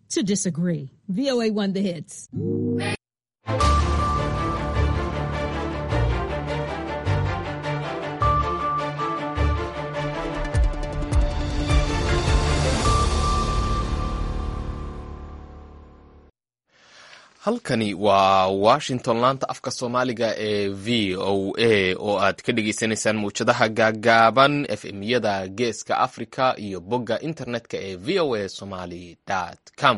to disagree. VOA won the hits. halkani waa washington laanta afka soomaaliga ee v o a oo aad ka dhagaysanaysaan mawjadaha gaagaaban fm-yada geeska africa iyo bogga internetka ee v o a somali com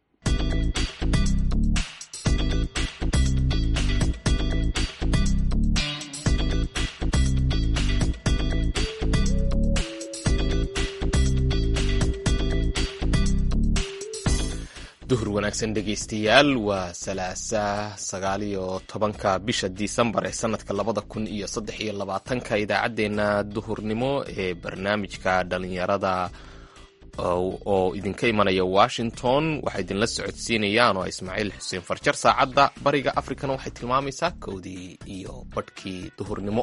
duhur wanaagsan dhegaystayaal waa salaasa 19 bisha disembar ee sanadka 2023 idaacadeena duhurnimo ee barnaamijka dhalinyarada oo idinka imanaya washington waxaa idinla socodsiinayaan oo ismaaciil xuseen farjar. saacadda bariga afrikana waxay tilmaamaysaa 1:00 duhurnimo.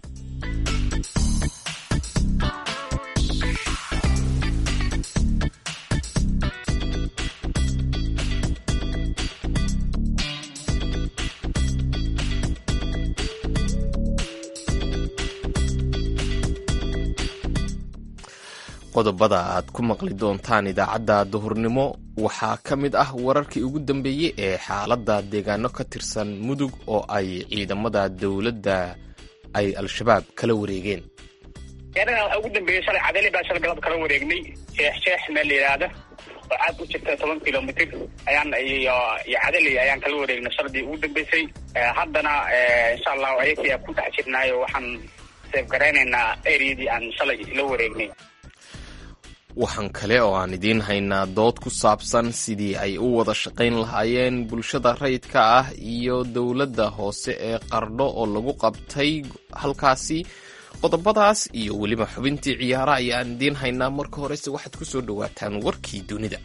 qodobada aad ku maqli doontaan idaacadda duhurnimo waxaa ka mid ah wararkii ugu dambeeyey ee xaaladda deegaano ka tirsan mudug oo ay ciidamada dowladda ay al-shabaab kala wareegeen. ugu dambeeyey shalay cadali baa shalay galab kala wareegnay sheex meel la yidhaahda oo caad ku jirta 10 kilomitir ayaan iyo cadali ayaan kala wareegnay shaladii ugu dambeysay. haddana insha allah ayaga ku dhex jirnaayo waxaan seefgaraynaynaa eriyadii aan shalay la wareegnay. waxaan kale oo aan idiin haynaa dood ku saabsan sidii ay u wada shaqayn lahaayeen bulshada rayidka ah iyo dowladda hoose ee qardho oo lagu qabtay halkaasi. qodobadaas iyo weliba xubintii ciyaara ayaan idiin haynaa. marka horese waxaad ku soo dhowaataan warkii dunida.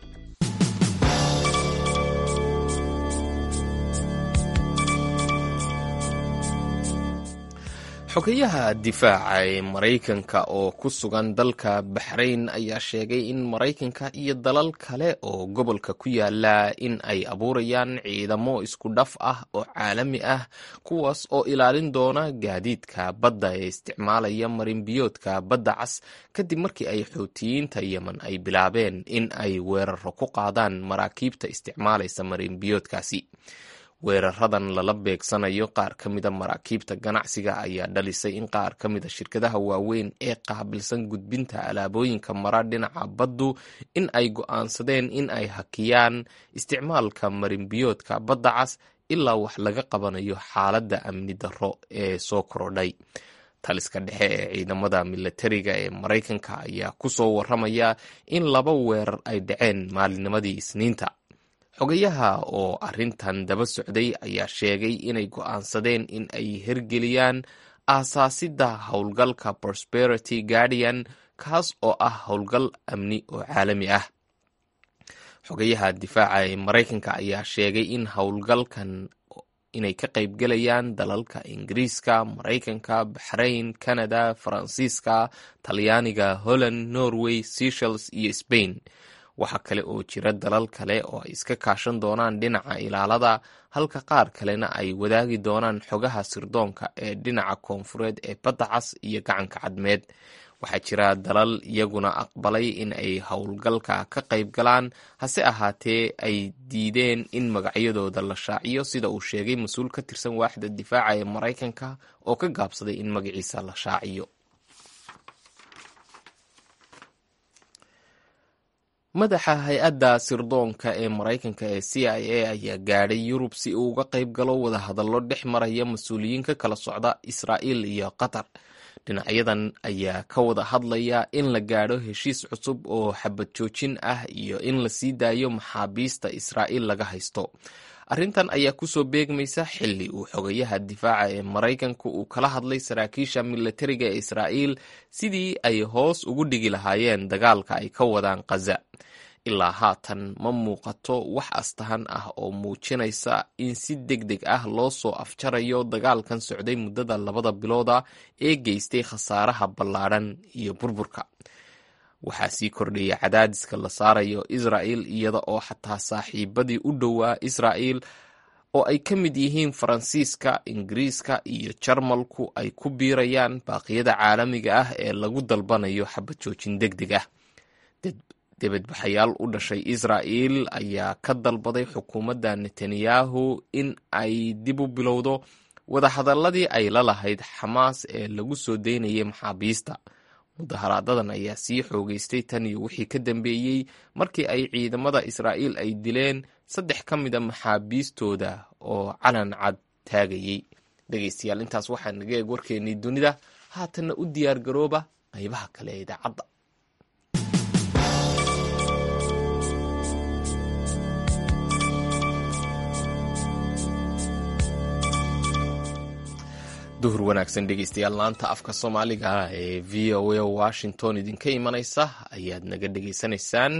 xogayaha difaaca ee maraykanka oo ku sugan dalka baxrayn ayaa sheegay in maraykanka iyo dalal kale oo gobolka ku yaala in ay abuurayaan ciidamo isku dhaf ah oo caalami ah kuwaas oo ilaalin doona gaadiidka badda ee isticmaalaya marinbiyoodka badda cas kadib markii ay xuutiyiinta yemen ay bilaabeen in ay weeraro ku qaadaan maraakiibta isticmaalaysa marinbiyoodkaasi. weeraradan lala beegsanayo qaar ka mida maraakiibta ganacsiga ayaa dhalisay in qaar ka mida shirkadaha waaweyn ee qaabilsan gudbinta alaabooyinka mara dhinaca baddu in ay go'aansadeen in ay hakiyaan isticmaalka marinbiyoodka badda cas ilaa wax laga qabanayo xaaladda amni darro ee soo korodhay. taliska dhexe ee ciidamada milatariga ee maraykanka ayaa ku soo warramaya in 2 weerar ay dhaceen maalinimadii isniinta. xogayaha oo arrintan daba socday ayaa sheegay inay go'aansadeen in ay hirgeliyaan aasaasidda howlgalka Prosperity Guardian kaas oo ah howlgal amni oo caalami ah. xogayaha difaaca ee maraykanka ayaa sheegay in howlgalkan inay ka qaybgalayaan dalalka ingiriiska, maraykanka, baxrayn, canada, faransiiska, talyaaniga, holland, norway, seychelles iyo spain. waxaa kale oo jira dalal kale oo ay iska kaashan doonaan dhinaca ilaalada halka qaar kalena ay wadaagi doonaan xogaha sirdoonka ee dhinaca koonfureed ee badda cas iyo gacanka cadmeed. waxaa jira dalal iyaguna aqbalay in ay howlgalka ka qayb galaan hase ahaatee ay diideen in magacyadooda la shaaciyo sida uu sheegay mas-uul ka tirsan waaxda difaaca ee maraykanka oo ka gaabsaday in magaciisa la shaaciyo. madaxa hay-adda sirdoonka ee maraykanka ee CIA ayaa gaadhay yurub si uu uga qayb galo wadahadallo dhex maraya mas-uuliyiin ka kala socda Israa'iil iyo Qatar. dhinacyadan ayaa ka wada hadlaya in la gaadho heshiis cusub oo xabad joojin ah iyo in la sii daayo maxaabiista Israa'iil laga haysto. arrintan ayaa kusoo beegmaysa xilli uu xogayaha difaaca ee maraykanku uu kala hadlay saraakiisha milatariga ee Israa'iil sidii ay hoos ugu dhigi lahaayeen dagaalka ay ka wadaan Gaza. ilaa haatan ma muuqato wax astahan ah oo muujinaysa in si degdeg ah loo soo afjarayo dagaalkan socday muddada 2 bilooda ee geystay khasaaraha ballaadhan iyo burburka. waxaa sii kordhaya cadaadiska la saarayo israa'il iyada oo xataa saaxiibadii u dhowaa israa'il oo ay ka mid yihiin Faransiiska, Ingiriiska iyo Jarmalku ay ku biirayaan baaqyada caalamiga ah ee lagu dalbanayo xabad joojin degdeg ah. dibadbaxayaal u dhashay Israa'il ayaa ka dalbaday xukuumadda Netanyahu in ay dib u bilowdo wadahadaladii ay la lahayd Xamaas ee lagu soo deynayay maxaabiista. mudaharaadadan ayaa sii xoogeystay tan iyo wixii ka dambeeyey markii ay ciidamada Israa'il ay dileen 3 ka mid a maxaabiistooda oo calan cad taagayay. dhegeystayaal, intaas waxaa naga eeg warkeennii dunida. haatanna u diyaar garooba qaybaha kale ee idaacadda. duhur wanaagsan dhegeystayaal, laanta afka soomaaliga ee v o a Washington idinka imanaysa ayaad naga dhegeysanaysaan.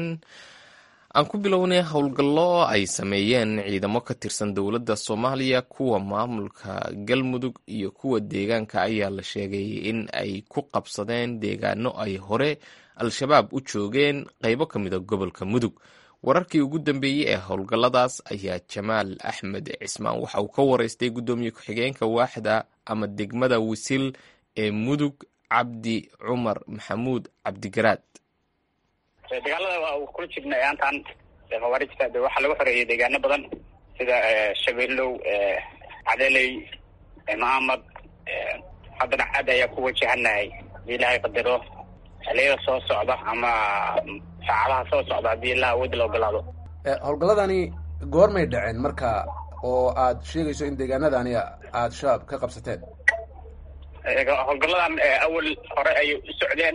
aan ku bilownay howlgallo ay sameeyeen ciidamo ka tirsan dowladda Soomaaliya, kuwa maamulka Galmudug iyo kuwa deegaanka ayaa la sheegay in ay ku qabsadeen deegaano ay hore al-shabaab u joogeen qaybo ka mid a gobolka Mudug. wararkii ugu dambeeyey ee howlgalladaas ayaa Jamaal Axmed Cismaan waxa uu ka wareystay gudoomiye ku-xigeenka waaxda ama degmada Wisil ee Mudug, Cabdi Cumar Maxamuud Cabdigaraad. dagaalada waa uu kula jirnay aantan khawaarijta waxaa lagu xoreeyay deegaano badan sida Shabeellow, Cadeley, Maamad. haddana cad ayaa ku wajahanahay ilaahay qadaro xilliga soo socda ama saacadaha soo socda haddii ilaa awood loo ogolaado. howlgalladani goormay dhaceen marka oo aad sheegayso in deegaanadani aad shabaab ka qabsateen? howlgalladan awal hore ayay u socdeen.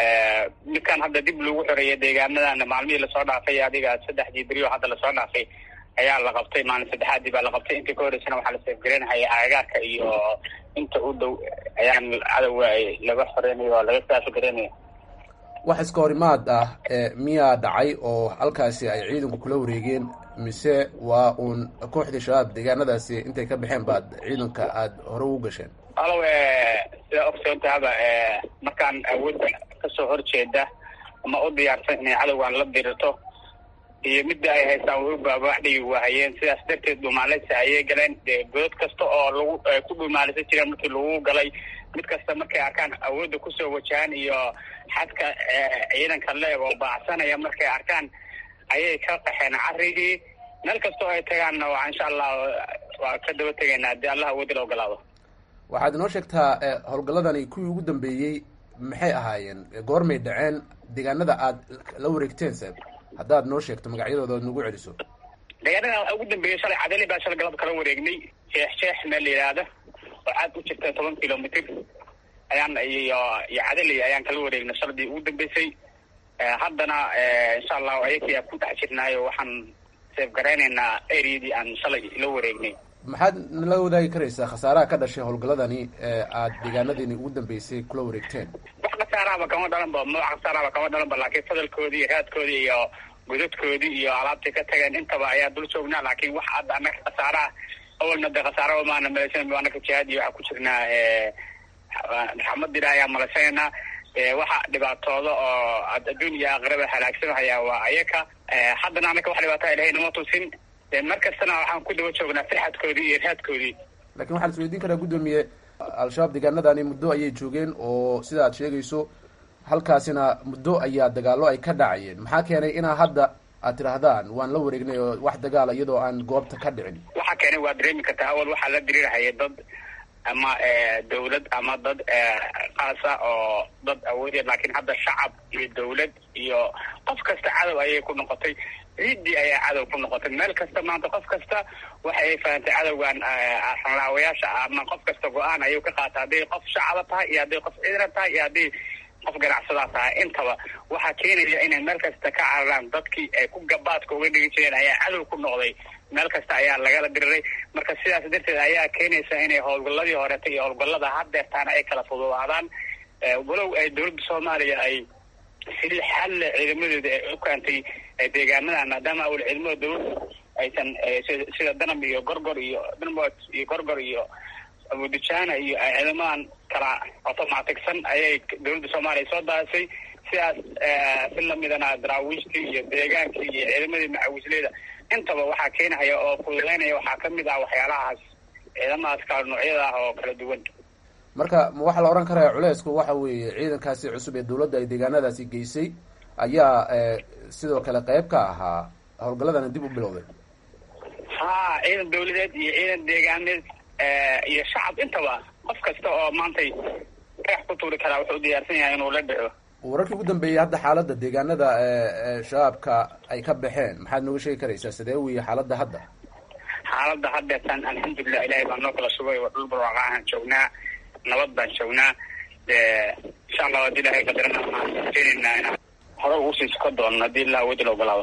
midkan hadda dib lagu xoreeyay deegaanadan maalmihii lasoo dhaafay, adiga 3 beriyo hadda lasoo dhaafay ayaa la qabtay. maalin saddexaadii baa la qabtay. intii ka horeysana waxaa la seefgareynahaya agagaarka iyo inta u dhow ayaan cadowga laga xoreynayo oo laga saafgareynaya. wax iska horimaad ah miyaa dhacay oo halkaasi ay ciidanku kula wareegeen, mise waa uun kooxdii shabaab deegaanadaasi intay ka baxeen baad ciidanka aad hore ugu gasheen? alow sida ogsoontaaba markaan awoodda kasoo horjeeda ama u diyaarsan inay cadowgan la dirirto iyo midda ay haystaan way u baabaxdhigi waahayeen. sidaas darteed dhumaaleysa ayay galeen. godad kasta oo lagu ku dhumaaleysan jireen markii lagu galay, mid kasta markay arkaan awoodda kusoo wajahaan iyo xadka ciidanka leeg oo baacsanaya markay arkaan ayay ka qaxeen carrigii. meel kastoo ay tagaanna waa insha allah waa ka daba tegaynaa haddii allah awoodda la ogolaado. waxaad inoo sheegtaa howlgalladani kuwii ugu dambeeyey maxay ahaayeen, goormay dhaceen, deegaanada aad la wareegteen se haddaad noo sheegto magacyadooda oad nagu celiso. deegaanada ugu dambeeyey shalay Cadeley baa shalay galab kala wareegnay. sheekh meel la yidhaahda oo aad u jirta 10 kilomitir ayaan iyo Cadeley ayaan kala wareegnay shaladii ugu dambeysay. haddana insha allah ayaga ku dhex jirnaayo waxaan seefgareynaynaa areadii aan shalay la wareegnay. maxaad nala wadaagi karaysaa khasaaraha ka dhashay howlgalladani aad deegaanadiini ugu dambeysay kula wareegteen? wax khasaarahaba kama dhalanba, nooc khasaarahaba kama dhalanba, laakiin fadalkoodii iyo raadkoodii iyo godadkoodii iyo alaabtii ka tageen intaba ayaa dul joognaa. laakiin wax hadda annaga khasaaraha awalna de khasaaraba maana malaysan, annaga jihaad iyo waxaa ku jirnaa raxmadina ayaa malaysanayna. waxa dhibaatooda oo adduun iyo aakhiraba halaagsanahaya waa ayaka. haddana annaga wax dhibaataa ilahay nama tusin. mar kastana waxaan ku daba joognaa firxadkoodii iyo raadkoodii. laakiin waxaa la isweydiin karaa gudoomiye, al-shabaab deegaanadani muddo ayay joogeen oo sida aad sheegayso halkaasina muddo ayaa dagaallo ay ka dhacayeen. maxaa keenay inaa hadda aad tidhaahdaan waan la wareegnay oo wax dagaala iyadoo aan goobta ka dhicin? waxaa keenay waa dareemi kartaa. awal waxaa la dirirahaya dad ama dawlad ama dad qaasa oo dad awoodee, laakiin hadda shacab iyo dawlad iyo qof kasta cadow ayay ku noqotay. ciiddii ayaa cadow ku noqotay. meel kasta maanta qof kasta waxa ay fahantay cadowgan xanlaawayaasha ama qof kasta go-aan ayuu ka qaata, hadday qof shacaba tahay iyo hadday qof ciidan tahay iyo hadday qof ganacsadaa tahay. intaba waxaa keenaya inay meel kasta ka cararaan. dadkii ay ku gabaadka uga dhigi jireen ayaa cadow ku noqday. meel kasta ayaa lagala diriray. marka sidaas darteed ayaa keenaysa inay howlgalladii horeeta iyo howlgallada haddeertaana ay kala fududaadaan. walow ay dowladda Soomaaliya ay si xal ciidamadeeda ay u keentay deegaanada, maadaama awal ciidamada dowladda aysan sida danab iyo gorgor iyo danmot iyo gorgor iyo abudijana iyo ciidamadan kala automaticsan ayay dowladda Soomaaliya soo daasay. sidaas si lamidana daraawiishtii iyo deegaankii iyo ciidamadii macawisleyda intaba waxaa keenahaya oo fududeynaya waxaa kamid ah waxyaalahaas ciidamadaas kala noocyada ah oo kala duwan. marka ma waxaa la oran karaya culeysku waxa weeye ciidankaasi cusub ee dawladda ay deegaanadaasi geysay ayaa sidoo kale qayb ka ahaa howlgaladana dib u bilowday? ha, ciidan dawladeed iyo ciidan deegaaneed iyo shacab intaba qof kasta oo maantay reex ku tuuri karaa wuxuu u diyaarsan yahay inuu la dhaco. wararkii ugu dambeeyey hadda xaaladda deegaanada shabaabka ay ka baxeen maxaad nooga sheegi karaysaa? sidee wiya xaaladda hadda? xaaladda haddeetan alxamdulilah ilaahay baa noo kala sugay, waa dhul barwaaqahan joognaa, nabad baan joognaa. insha allah hadii ilaahay qadarana waxaan rajeyneynaa inaan hore ugu sii suka doono haddii ilaa wadi la ogolaado.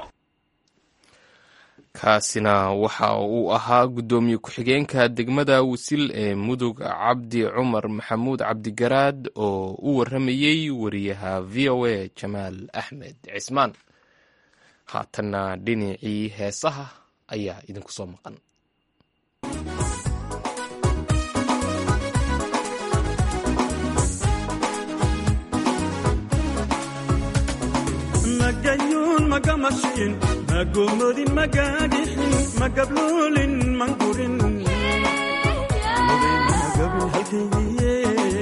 kaasina waxa uu ahaa guddoomiye ku-xigeenka degmada Wisil ee Mudug Cabdi Cumar Maxamuud Cabdigaraad oo u waramayey wariyaha VOA Jamaal Axmed Cismaan. haatanna dhinacii heesaha ayaa idinku soo maqan. magayun magamashin magomodin magadixin magablolin mangurin magabin halkaygiye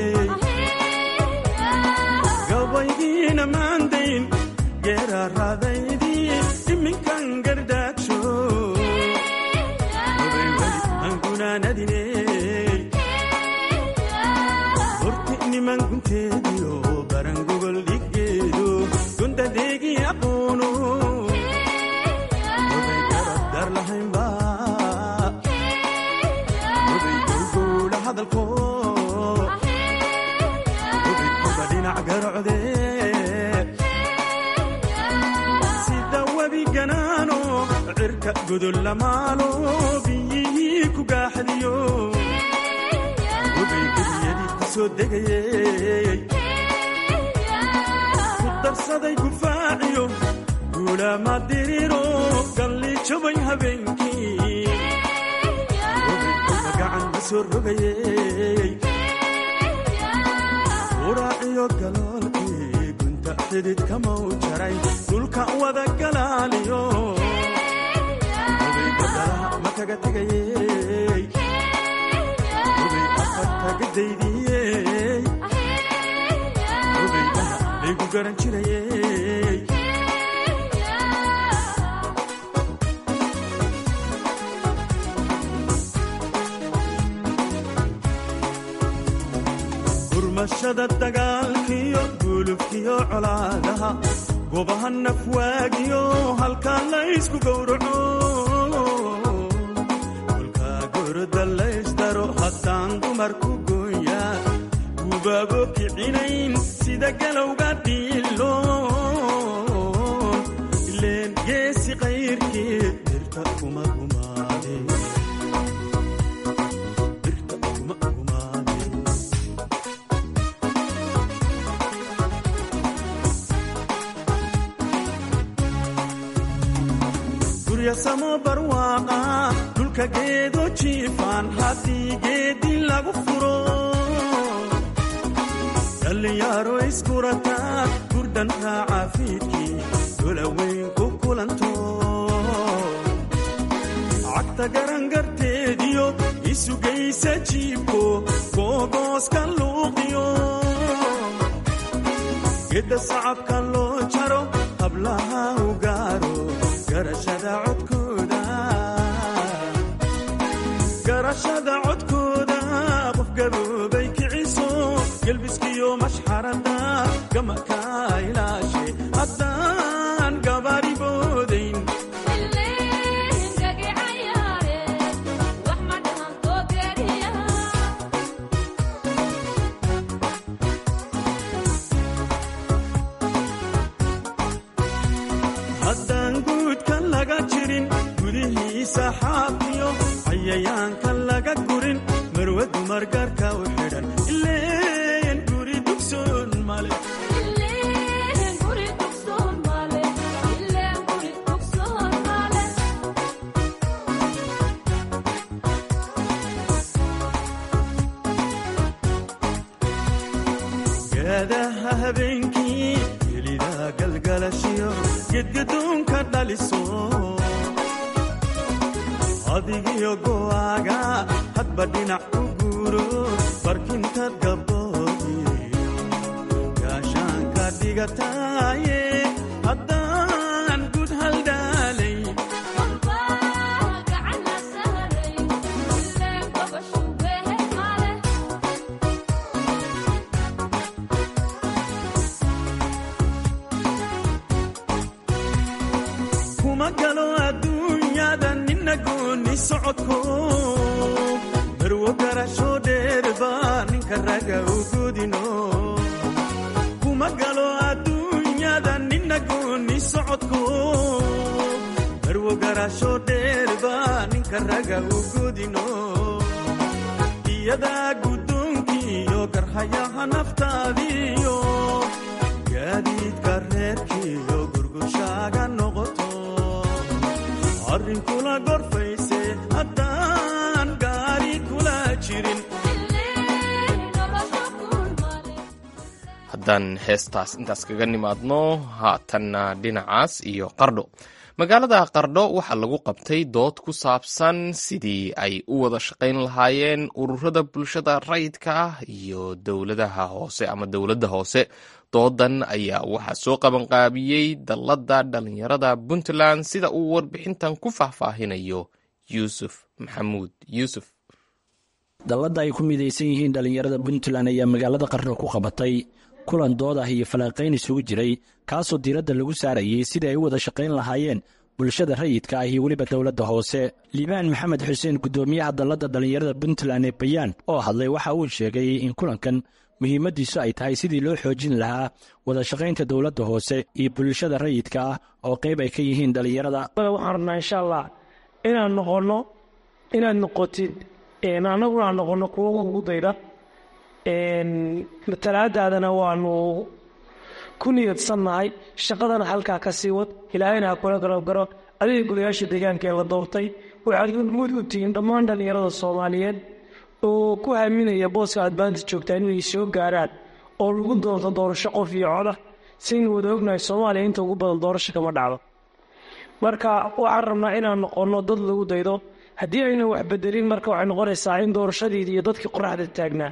gawaygina maandayn geeraraadaydi iminkan gardaagsho angunaanadine horti niman gunteediyo baran gogol dhiggeedo gundadeegi aqoono oday garab dar lahaynba oday gowgowla hadalko oday kuba dhinac garocde sida webi ganaano cirka godol lamaalo biyihii ku gaaxdiyo oday gediyadii ku soo degayey darsaday gufaaciyo guulama diriro galli jabay habeenkii oday gacan ma soo rogayey uraaciyo galoolkii gunta xidid kamau jaray dhulka wada galaaliyo oday badalaha ma kaga tegayey oday afartaga daydiyey laygu garan jirayey gurmashada dagaalkiyo gulubkiyo colaadaha gobaha nafwaagiyo halkaa laysku gowraco kolkaa goroda laysdaro haddaan dumarku gooyaa gubaabo kicinayn sida galowga dhiilo ileen geesi qayrkii birta kuma gumaade guryasamo barwaaqa dhulka geedo jiifaan haddii geedi lagu furo dhallinyaro iskurataa gurdan raaca fiidkii dolaweyn ku kulanto cagta garangarteediyo isugaysa jiibko googooska luuqiyo gedda sacabka loo jaro hablaha u gaaro garashada codkooda qof gaboobay kiciso gelbiskiyo mashxarada gamaka ilaashe haddaan gabaari boodayn haddaan guudka laga jirin gudihiisa xaafiyo cayayaanka laga gurin marwa dumar gaarka u xidhan ileen guri dugsoon male gaadaha habeenkii galgalashiyo gedgadoonka dhaliso adigiyo go'aaga hadba dhinac u guuro barkintaad gabdhoodi gaashaanka dhigataaye haddaan gud haldhaalay kuma galo adduunyada nina gooni socodko marwo garasho dheerba ninka raga u godino kuma galo adduunyada nina gooni socodko marwo garasho dheerba ninka raga u godino iyadaa guddoonkiiyo garhayaha naftaadiyo gaadiidka reerkiiyo gurgushaaga noqoto arrinkula gorfayse haddaan gaari kula jirin. haddaan heestaas intaas kaga nimaadno haatanna dhinacaas iyo qardho magaalada qardho waxaa lagu qabtay dood ku saabsan sidii ay u wada shaqayn lahaayeen ururada bulshada rayidka ah iyo dowladaha hoose ama dowladda hoose doodan ayaa waxaa soo qabanqaabiyey dallada dhalinyarada puntland sida uu warbixintan ku faahfaahinayo yuusuf maxamuud yuusuf. dallada ay ku midaysan yihiin dhalinyarada puntland ayaa magaalada qardho ku qabatay kulan dood ah iyo falanqayn isugu jiray kaasoo diiradda lagu saarayey sidii ay u wada shaqayn lahaayeen bulshada rayidka ah iyo weliba dowladda hoose. liibaan maxamed xuseen guddoomiyaha dallada dhalinyarada puntland ee bayaan oo hadlay waxa uu sheegay in kulankan muhiimaddiisu ay tahay sidii loo xoojin lahaa wada shaqaynta dowladda hoose iyo bulshada rayidka ah oo qayb ay ka yihiin dhalinyarada. waxaan rabnaa insha allah inaad noqotid annaguna aan noqonno kuwo ugu dayda matalaadaadana waanu ku niyadsannahay shaqadana halkaa ka sii wad ilaahayna ha kula garabgaro adiga golayaasha deegaanka ee la doortay waxaad mud u tihiin dhammaan dhallinyarada soomaaliyeed oo ku haaminaya booska aad maanta joogtaan inay soo gaaraan oo lagu doonto doorasho qof iyo coda saynu wada ognahay soomaaliya inta ugu badan doorasho kama dhacdo marka waxaan rabnaa inaan noqonno dad lagu daydo haddii aynan wax bedelin marka waxay noqonaysaa in doorashadiidii iyo dadkii qoraxda taagnaa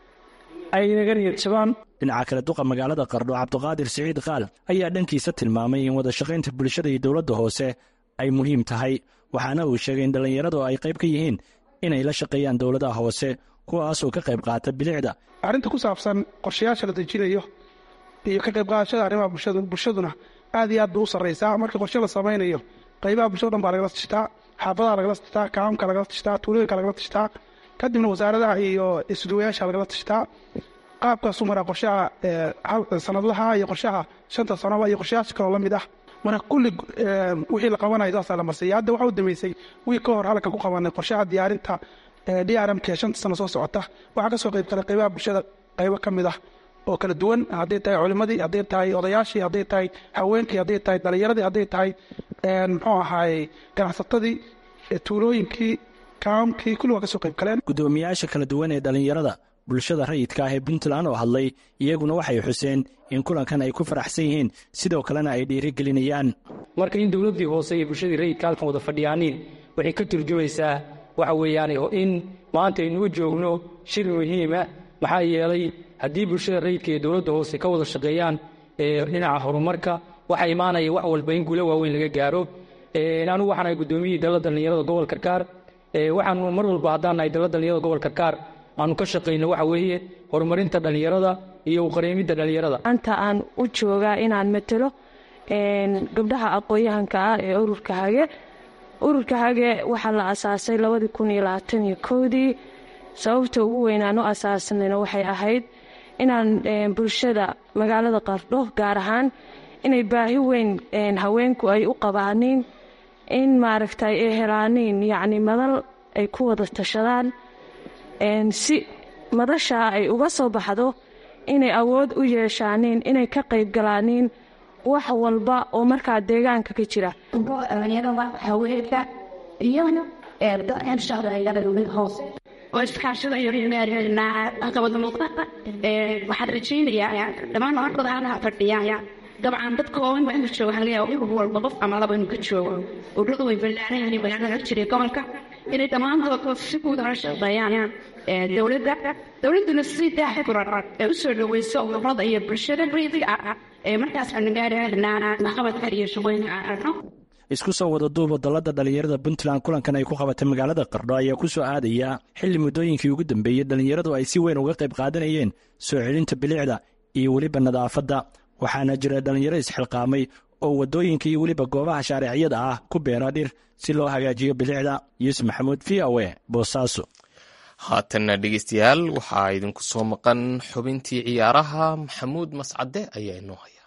ay naga niyad jabaan. dhinaca kale duqa magaalada qardho cabdiqaadir siciid qaal ayaa dhankiisa tilmaamay in wada shaqaynta bulshada iyo dowladda hoose ay muhiim tahay waxaana uu sheegay in dhallinyaradu ay qayb ka yihiin inay la shaqeeyaan dowladaha hoose kuwaasoo ka qayb qaata bilicda. arrinta ku saabsan qorshayaasha la dejinayo iyo ka qayb qaadashada arrimaha bulshaduna aad iyo aad bay u sarraysaa. marka qorshe la samaynayo qaybaha bulshada dhan baa lagala tashtaa, xaafadaha lagala tashtaa, kaamka lagala tashtaa, tuulooyinka lagala tashtaa, kadibna wasaaradaha iyo isduwayaasha lagala tashtaa. qaabkaasu maraa qorshaha sanadlaha iyo qorshaha 5 sanoba iyo qorshayaasha kaloo la mid ah. marka kulli wixii la qabanayo saasaa la marsiiya. hadda waxaa u dambeysay wiil ka hor halkan ku qabanay qorshaha diyaarinta DRMK 5 sano soo socota. waxaa ka soo qayb galay qaybaha bulshada qaybo ka mid ah oo kala duwan, hadday tahay culimadii, hadday tahay odayaashii, hadday tahay haweenkii, hadday tahay dhalinyaradii, hadday tahay muxuu ahaay ganacsatadii, tuulooyinkii, kaamkii, kulli waa ka soo qayb galeen. guddoomiyaasha kala duwan ee dhalinyarada bulshada rayidka ah ee puntland oo hadlay iyaguna waxay xuseen in kulankan ay ku faraxsan yihiin sidoo kalena ay dhiirigelinayaan. marka in dowladdii hoose iyo bulshadii rayidka halkan wada fadhiyaaniin waxay ka turjumaysaa waxa weeyaan in maanta aynu joogno shir muhiima. maxaa yeelay haddii bulshada rayidka iyo dowladda hoose ka wada shaqeeyaan dhinaca horumarka waxaa imaanaya wax walba in guulo waaweyn laga gaaro. anigu waxaan ahay guddoomiyihii dalladda dhalinyarada gobol karkaar. waxaanu mar walba haddaan nahay dalladda dhalinyarada gobol karkaar aanu ka shaqayno waxa weeye horumarinta dhalinyarada iyo uqareemidda dhalinyarada. anta aan u joogaa inaan matalo gabdhaha aqoon-yahanka ah ee ururka hage waxaa la asaasay 2021dii. sababta ugu weyn aan u asaasnayna waxay ahayd inaan bulshada magaalada qardho gaar ahaan inay baahi weyn haweenku ay u qabaaniin in maaragtay ay helaaniin yacni madal ay ku wada tashadaan si madashaa ay uga soo baxdo inay awood u yeeshaaniin inay ka qayb galaaniin wax walba oo markaa deegaanka ka jira. haweenka iyo iskaashada waxaan rajaynayaa dhammaan markooda halaha fadhiya dabcan dadka oo inba inta jooga waxaa laga yaaba urur walba qof ama laba inuu ka joogo ururada way ballaaran yihiin magaalada jiray gobolka inay dhammaantood si guud ula shaqeeyaan dowladduna si daahfuran ee u soo dhaweyso ururada iyo bulshada rayidka ah ee markaas aan gaarnaa maxkamadka iyo shaqooyinka aan aragno. isku soo wada duuba dalladda dhallinyarada puntland kulankan ay ku qabatay magaalada qardho ayaa ku soo aadaya xilli muddooyinkii ugu dambeeyey dhallinyaradu ay si weyn uga qayb qaadanayeen soo celinta bilicda iyo weliba nadaafadda waxaana jira dhallinyaro isxilqaamay oo waddooyinka iyo weliba goobaha shaariciyada ah ku beera dhir si loo hagaajiyo bilicda. yuusuf maxamuud v o a boosaaso. haatanna dhegeystayaal waxaa idinku soo maqan xubintii ciyaaraha. maxamuud mascade ayaa inoo haya.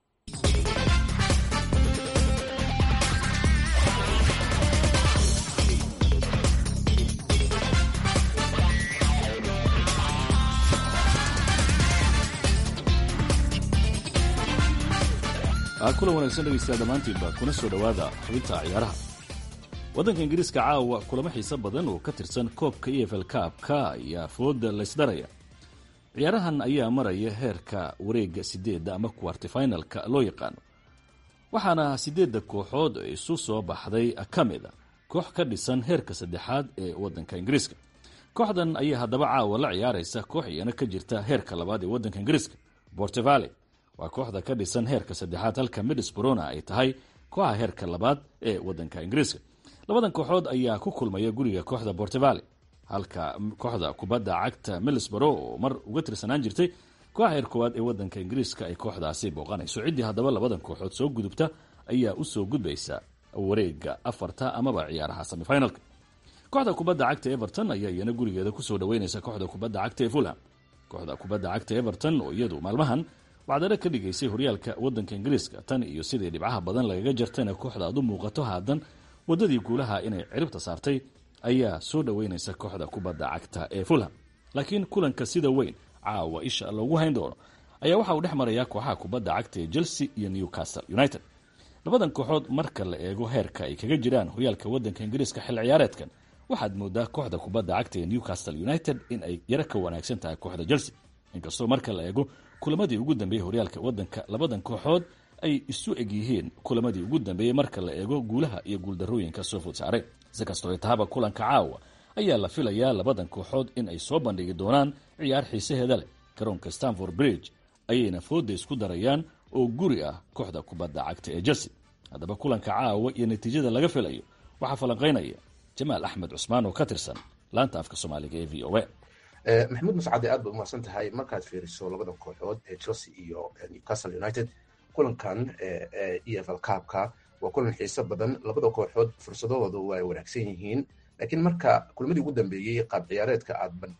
kulan wanaagsan dhegeystayaal dhammaantiinba kuna soo dhowaada xubinta ciyaaraha. waddanka ingiriiska caawa kulamo xiiso badan oo ka tirsan koobka EFL Cup-ka ayaa fooda laysdaraya. ciyaarahan ayaa maraya heerka wareega 8 ama quarterfinalka loo yaqaano, waxaana 8 kooxood isu soo baxday ka mid a koox ka dhisan heerka 3 ee waddanka ingiriiska. kooxdan ayaa haddaba caawa la ciyaaraysa koox iyana ka jirta heerka 2 ee waddanka ingiriiska, Port Vale waa kooxda ka dhisan heerka 3 halka Middlesbrough ay tahay kooxa heerka 2 ee waddanka ingiriiska. labadan kooxood ayaa ku kulmaya guriga kooxda Port Vale, halka kooxda kubadda cagta Middlesbrough oo mar uga tirsanaan jirtay kooxa heer 1 ee waddanka ingiriiska ay kooxdaasi booqanayso. ciddii haddaba labadan kooxood soo gudubta ayaa u soo gudbaysa wareega 4 amaba ciyaaraha semifinalka. kooxda kubadda cagta Everton ayaa iyana gurigeeda ku soo dhaweynaysa kooxda kubadda cagta Fulham. kooxda kubadda cagta Everton oo iyadu maalmahan wacdara ka dhigaysay horyaalka waddanka ingiriiska tan iyo sidii dhibcaha badan lagaga jartayna kooxda aad u muuqato haadan waddadii guulaha inay ciribta saartay ayaa soo dhaweynaysa kooxda kubadda cagta ee Fulham. laakiin kulanka sida weyn caawa isha loogu hayn doono ayaa waxa uu dhex marayaa kooxaha kubadda cagta ee Chelsea iyo Newcastle United. labadan kooxood marka la eego heerka ay kaga jiraan horyaalka waddanka ingiriiska xil ciyaareedkan waxaad moodaa kooxda kubadda cagta ee Newcastle United in ay yara ka wanaagsan tahay kooxda Chelsea, inkastoo marka la eego kulamadii ugu dambeeyay horyaalka waddanka labadan kooxood ay isu eg yihiin kulamadii ugu dambeeyay marka la eego guulaha iyo guuldarrooyinka soo food saaray. si kastoo taaba kulanka caawa ayaa la filayaa labadan kooxood in ay soo bandhigi doonaan ciyaar xiisaheeda leh. garoonka Stamford Bridge ayayna fooda isku darayaan oo guri ah kooxda kubadda cagta ee Chelsea. haddaba kulanka caawa iyo natiijada laga filayo waxaa falanqaynaya Jamaal Axmed Cusmaan oo ka tirsan laanta afka Soomaaliga ee VOA. maxamuud mascade aad baad umahadsan tahay. markaad fiiriso labada kooxood ee Chelsea iyo Newcastle United, kulankan EFL Cup-ka waa kulan xiiso badan. labada kooxood fursadahooda waa wanaagsan yihiin, laakiin marka kulmadii ugu dambeeyey qaab ciyaareedka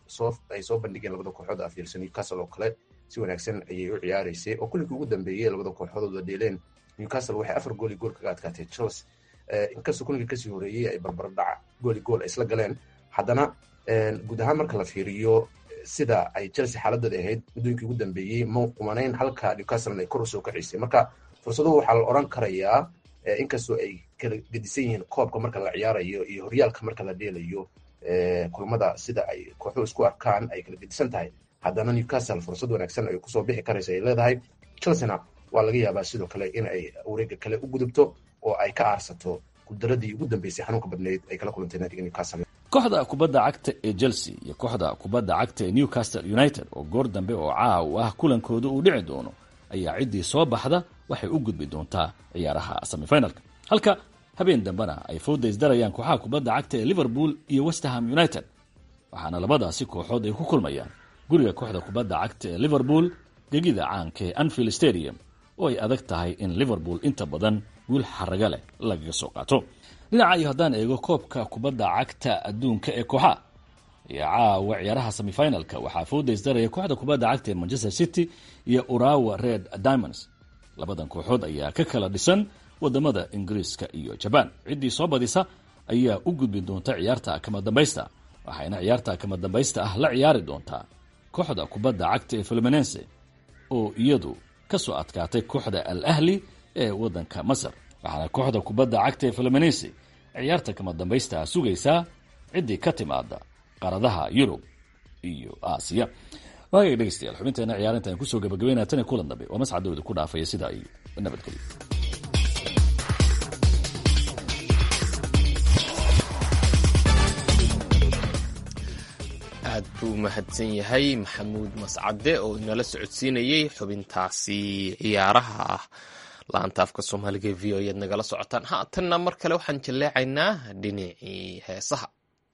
ay soo bandhigeen labada kooxood aad fiirso, Newcastle oo kale si wanaagsan ayay u ciyaaraysay oo kulinkii ugu dambeeyey labada kooxood wada dheeleen. Newcastle waxay 4 gool iyo gool kaga adkaatay Chelsea, inkastoo kulinkii kasii horeeyey ay barbardhac gool iyo gool ay isla galeen. haddana guud ahaan marka la fiiriyo sida ay Chelsea xaaladooda ahayd muddooyinkii ugu dambeeyey ma qumanayn, halka Newcastle ay kor u soo kacisay. marka fursaduhu waxaa la oran karayaa inkastoo ay kala gedisan yihiin koobka marka la ciyaarayo iyo horyaalka marka la dheelayo, kulmada sida ay kooxuhu isku arkaan ay kala gedisan tahay, haddana Newcastle fursad wanaagsan ay kusoo bixi karaysa ay leedahay. Chelsea-na waa laga yaabaa sidoo kale in ay wareega kale u gudubto oo ay ka aarsato guuldaradii ugu dambeysay xanuunka badneyd ay kala kulantay naadiga Newcastle. kooxda kubadda cagta ee Chelsea iyo kooxda kubadda cagta ee Newcastle United oo goor dambe oo caawa ah kulankooda uu dhici doono ayaa ciddii soo baxda waxay u gudbi doontaa ciyaaraha semifinalka, halka habeen dambena ay fooda isdarayaan kooxaha kubadda cagta ee Liverpool iyo West Ham United. waxaana labadaasi kooxood ay ku kulmayaan guriga kooxda kubadda cagta ee Liverpool gegida caanka ee Anfield Stadium oo ay adag tahay in Liverpool inta badan guul xaraga leh lagaga soo qaato. dhinaca iyo haddaan eego koobka kubadda cagta adduunka ee kooxaha iyo caawa ciyaaraha semifinalka waxaa fooda isdaraya kooxda kubadda cagta ee Manchester City iyo Urawa Red Diamonds. labadan kooxood ayaa ka kala dhisan wadamada Ingiriiska iyo Japan. ciddii soo badisa ayaa u gudbi doonta ciyaarta kama dambaysta, waxayna ciyaarta kama dambaysta ah la ciyaari doontaa kooxda kubadda cagta ee Fluminense oo iyadu ka soo adkaatay kooxda Al Ahli ee wadanka Masar. waxaana kooxda kubadda cagta ee Fluminense ciyaarta kama dambaysta sugaysaa ciddii ka timaada qaradaha Yurub iyo Aasiya. waagay dhegeystayaal xubinteena ciyaarinta aan kusoo gabagabeynaa tan kulan dambe waa mascadooda ku dhaafaya sida ay nabadgelyo. aad buu mahadsan yahay maxamuud mascade oo inala socodsiinayey xubintaasi ciyaaraha ah. laanta afka soomaaliga v o eed nagala socotaan. haatanna mar kale waxaan jaleecaynaa dhinacii heesaha.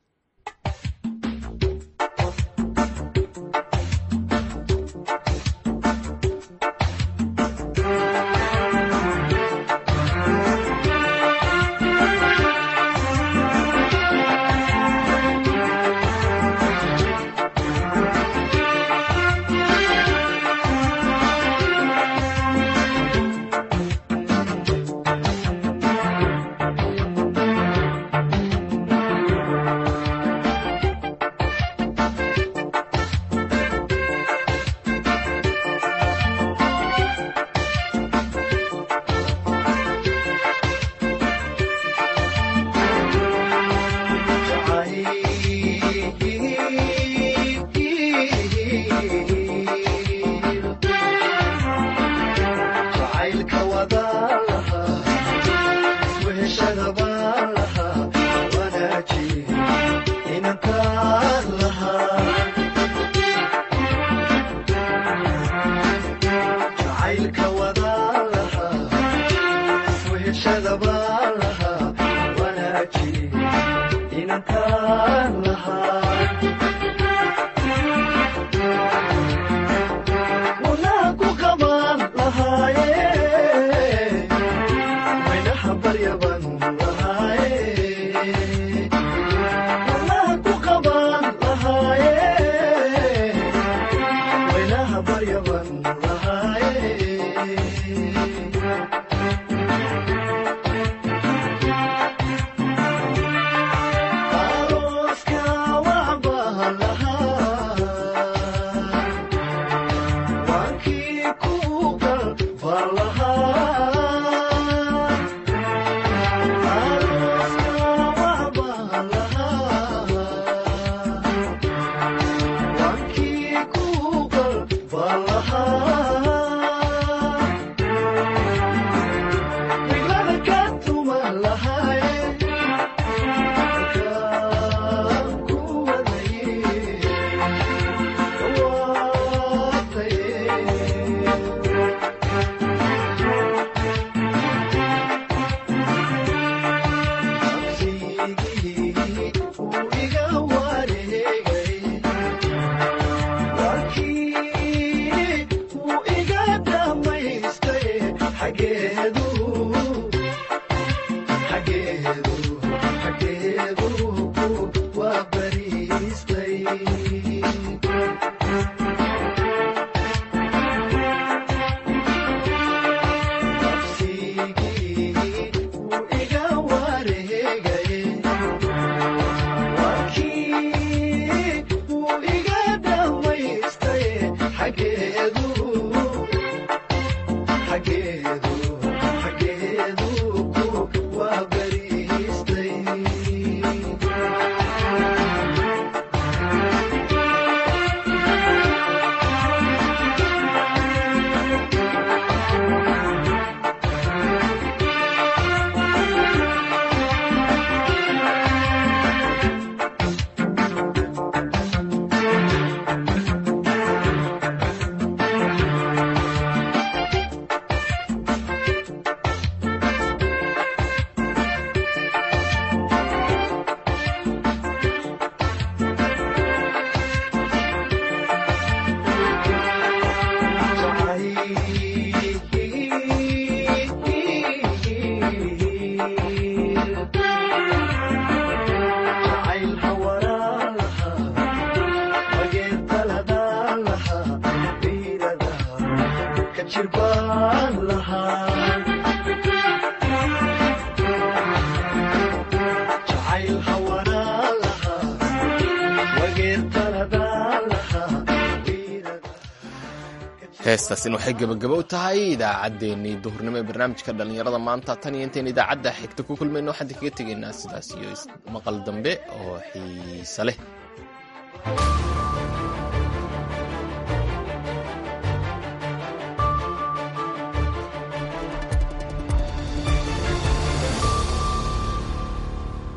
heestaasina waxay gabagabo u tahay idaacaddeenii duhurnimo ee barnaamijka dhallinyarada maanta. tan iyo intayn idaacadda xigta ku kulmayno waxaan kaga tegaynaa sidaas iyo maqal dambe oo xiise leh.